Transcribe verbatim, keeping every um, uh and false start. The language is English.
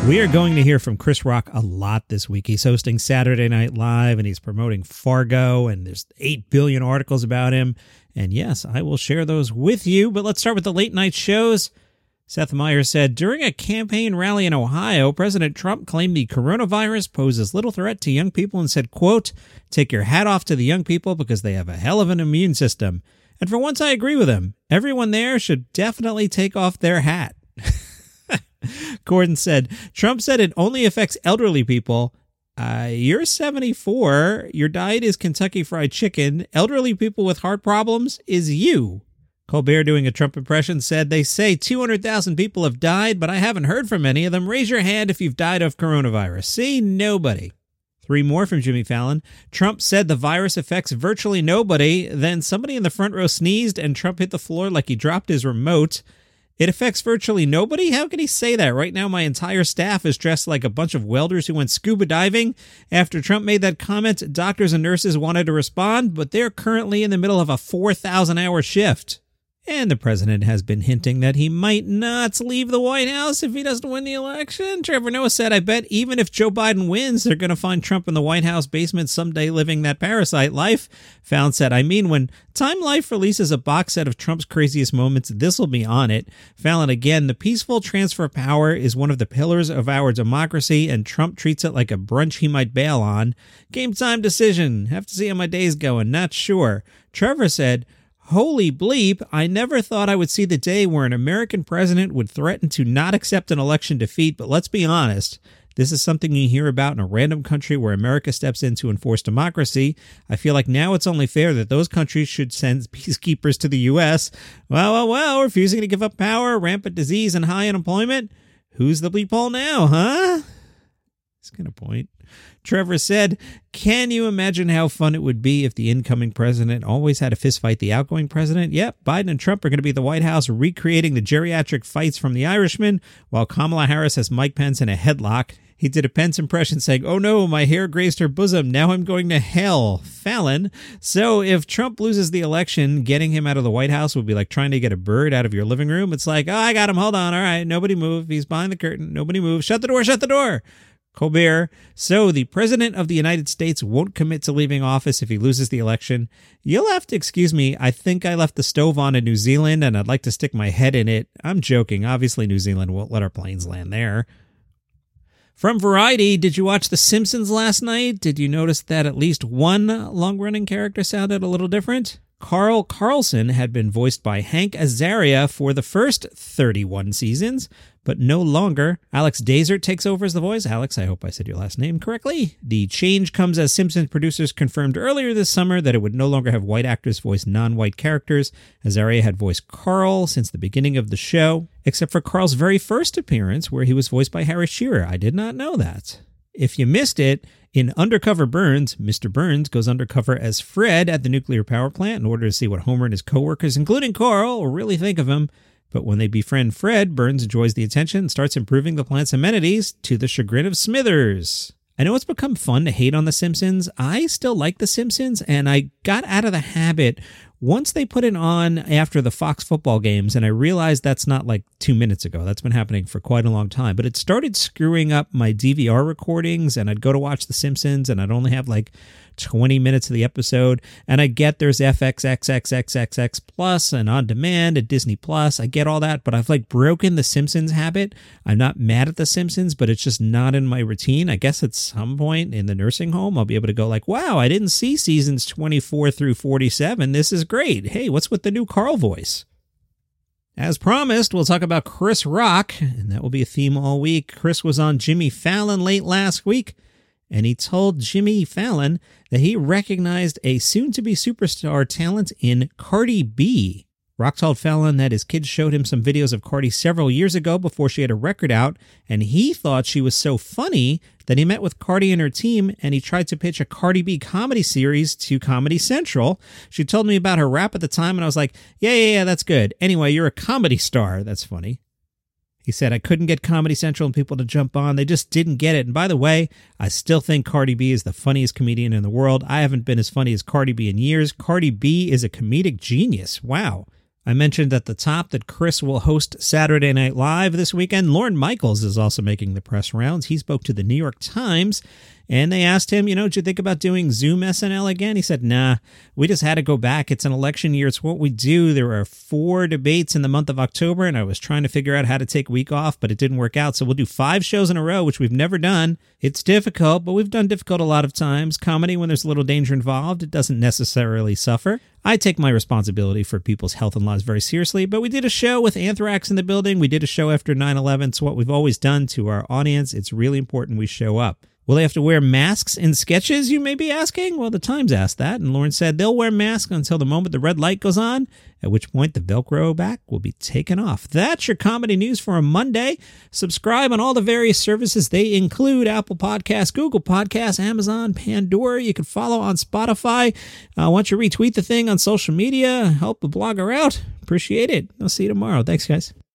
We are going to hear from Chris Rock a lot this week. He's hosting Saturday Night Live, and he's promoting Fargo, and there's eight billion articles about him. And yes, I will share those with you, but let's start with the late night shows. Seth Meyers said, during a campaign rally in Ohio, President Trump claimed the coronavirus poses little threat to young people and said, quote, take your hat off to the young people because they have a hell of an immune system. And for once, I agree with him. Everyone there should definitely take off their hat. Gordon said, Trump said it only affects elderly people. Uh, you're seventy-four. Your diet is Kentucky Fried Chicken. Elderly people with heart problems is you. Colbert, doing a Trump impression, said, they say two hundred thousand people have died, but I haven't heard from any of them. Raise your hand if you've died of coronavirus. See, nobody. Three more from Jimmy Fallon. Trump said the virus affects virtually nobody. Then somebody in the front row sneezed and Trump hit the floor like he dropped his remote. It affects virtually nobody? How can he say that? Right now, my entire staff is dressed like a bunch of welders who went scuba diving. After Trump made that comment, doctors and nurses wanted to respond, but they're currently in the middle of a four thousand hour shift. And the president has been hinting that he might not leave the White House if he doesn't win the election. Trevor Noah said, I bet even if Joe Biden wins, they're going to find Trump in the White House basement someday living that parasite life. Fallon said, I mean, when Time Life releases a box set of Trump's craziest moments, this will be on it. Fallon, again, the peaceful transfer of power is one of the pillars of our democracy, and Trump treats it like a brunch he might bail on. Game time decision. Have to see how my day's going. Not sure. Trevor said, holy bleep, I never thought I would see the day where an American president would threaten to not accept an election defeat, but let's be honest, this is something you hear about in a random country where America steps in to enforce democracy. I feel like now it's only fair that those countries should send peacekeepers to the U S. Well, well, well, refusing to give up power, rampant disease, and high unemployment. Who's the bleep hole now, huh? He's got a point. Trevor said, can you imagine how fun it would be if the incoming president always had to fistfight the outgoing president? Yep, Biden and Trump are going to be at the White House recreating the geriatric fights from The Irishman, while Kamala Harris has Mike Pence in a headlock. He did a Pence impression saying, oh no, my hair grazed her bosom. Now I'm going to hell. Fallon. So if Trump loses the election, getting him out of the White House would be like trying to get a bird out of your living room. It's like, oh, I got him. Hold on. All right. Nobody move. He's behind the curtain. Nobody move. Shut the door. Shut the door. Colbert, so the President of the United States won't commit to leaving office if he loses the election. You'll have to excuse me, I think I left the stove on in New Zealand and I'd like to stick my head in it. I'm joking, obviously New Zealand won't let our planes land there. From Variety, did you watch The Simpsons last night? Did you notice that at least one long-running character sounded a little different? Carl Carlson had been voiced by Hank Azaria for the first thirty-one seasons, but no longer. Alex Dazert takes over as the voice. Alex, I hope I said your last name correctly. The change comes as Simpsons producers confirmed earlier this summer that it would no longer have white actors voice non-white characters. Azaria had voiced Carl since the beginning of the show, except for Carl's very first appearance where he was voiced by Harry Shearer. I did not know that. If you missed it, in Undercover Burns, Mister Burns goes undercover as Fred at the nuclear power plant in order to see what Homer and his coworkers, including Carl, really think of him. But when they befriend Fred, Burns enjoys the attention and starts improving the plant's amenities to the chagrin of Smithers. I know it's become fun to hate on The Simpsons. I still like The Simpsons, and I got out of the habit once they put it on after the Fox football games, and I realized that's not like two minutes ago. That's been happening for quite a long time. But it started screwing up my D V R recordings, and I'd go to watch The Simpsons, and I'd only have like twenty minutes of the episode. And I get there's F X X X X X X Plus and On Demand at Disney Plus. I get all that, but I've like broken the Simpsons habit. I'm not mad at The Simpsons, but it's just not in my routine. I guess at some point in the nursing home, I'll be able to go like, wow, I didn't see seasons twenty-four through forty-seven. This is great. Hey, what's with the new Carl voice? As promised, we'll talk about Chris Rock, and that will be a theme all week. Chris was on Jimmy Fallon late last week, and he told Jimmy Fallon that he recognized a soon-to-be superstar talent in Cardi B. Rock told Fallon that his kids showed him some videos of Cardi several years ago before she had a record out, and he thought she was so funny that he met with Cardi and her team, and he tried to pitch a Cardi B comedy series to Comedy Central. She told me about her rap at the time, and I was like, yeah, yeah, yeah, that's good. Anyway, you're a comedy star. That's funny. He said, I couldn't get Comedy Central and people to jump on. They just didn't get it. And by the way, I still think Cardi B is the funniest comedian in the world. I haven't been as funny as Cardi B in years. Cardi B is a comedic genius. Wow. I mentioned at the top that Chris will host Saturday Night Live this weekend. Lorne Michaels is also making the press rounds. He spoke to the New York Times, and they asked him, you know, did you think about doing Zoom S N L again? He said, nah, we just had to go back. It's an election year. It's what we do. There are four debates in the month of October, and I was trying to figure out how to take a week off, but it didn't work out. So we'll do five shows in a row, which we've never done. It's difficult, but we've done difficult a lot of times. Comedy, when there's a little danger involved, it doesn't necessarily suffer. I take my responsibility for people's health and lives very seriously, but we did a show with Anthrax in the building. We did a show after nine eleven. It's what we've always done to our audience. It's really important we show up. Will they have to wear masks in sketches, you may be asking? Well, the Times asked that, and Lorne said they'll wear masks until the moment the red light goes on, at which point the Velcro back will be taken off. That's your comedy news for a Monday. Subscribe on all the various services. They include Apple Podcasts, Google Podcasts, Amazon, Pandora. You can follow on Spotify. Uh, why don't you retweet the thing on social media? Help the blogger out. Appreciate it. I'll see you tomorrow. Thanks, guys.